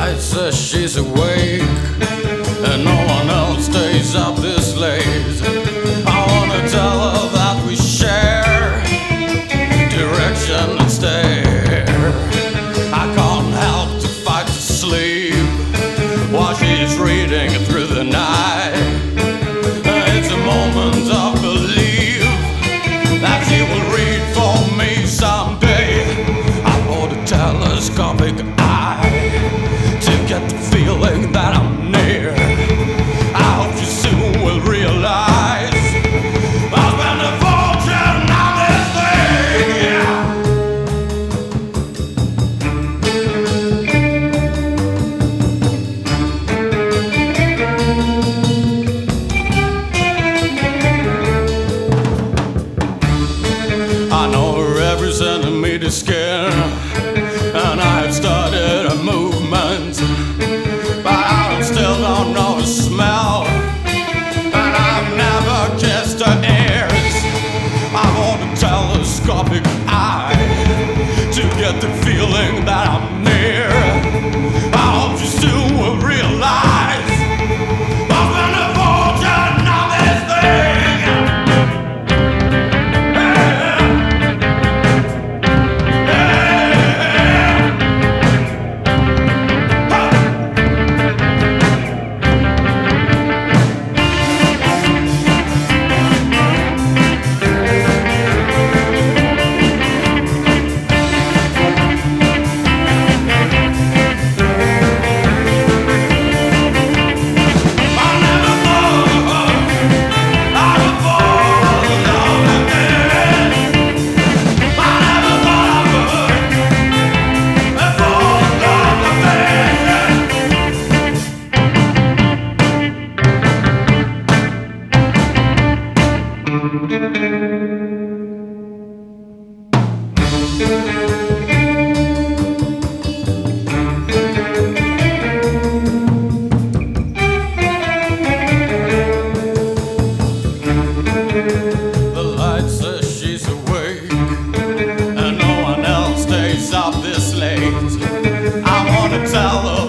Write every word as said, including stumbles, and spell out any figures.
light says she's awake, and no one else stays up this late. I wanna tell her that we share direction and stare. I can't help to fight to sleep while she's reading through the night. It's a moment of belief that she will read for me someday. I bought a telescopic eye to get the feeling that I'm near. I hope you soon will realize I'll spend a fortune on this thing, yeah. I know her every centimeter skin, and I have started a movement, but I still don't know her smell, and I've never kissed her ears. I want a telescopic eye to get the feeling that I'm near. I hope you soon will realize I'll spend a fortune on this thing. The light says she's awake, and no one else stays up this late. I wanna tell her